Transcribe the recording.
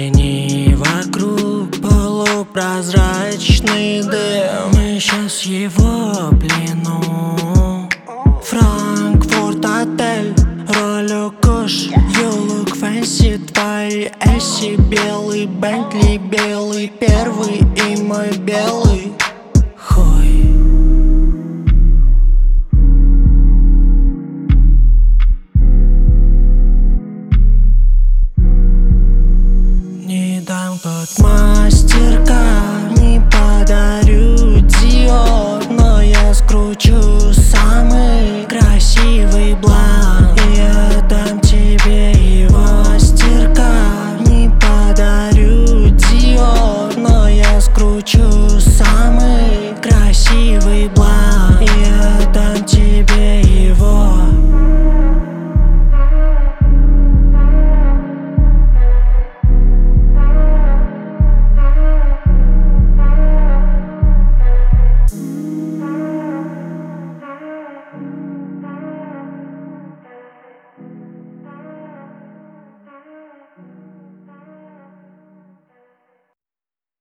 Тени вокруг, полупрозрачный дым. Мы сейчас его плену. Франкфурт отель, ролю куш, you look fancy. Твои эсси белый, Бентли белый, первый и мой белый.